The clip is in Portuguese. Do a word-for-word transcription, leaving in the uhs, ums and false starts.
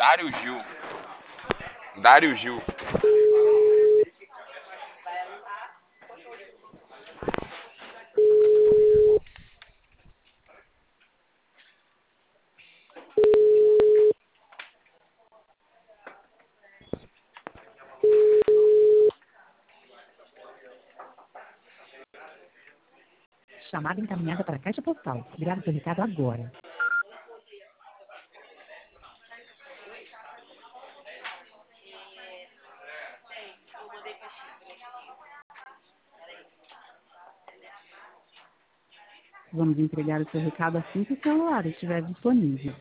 Dário Gil. Dário Gil. Chamada encaminhada para a caixa postal. Grave seu recado agora. Vamos entregar o seu recado assim que o celular estiver disponível.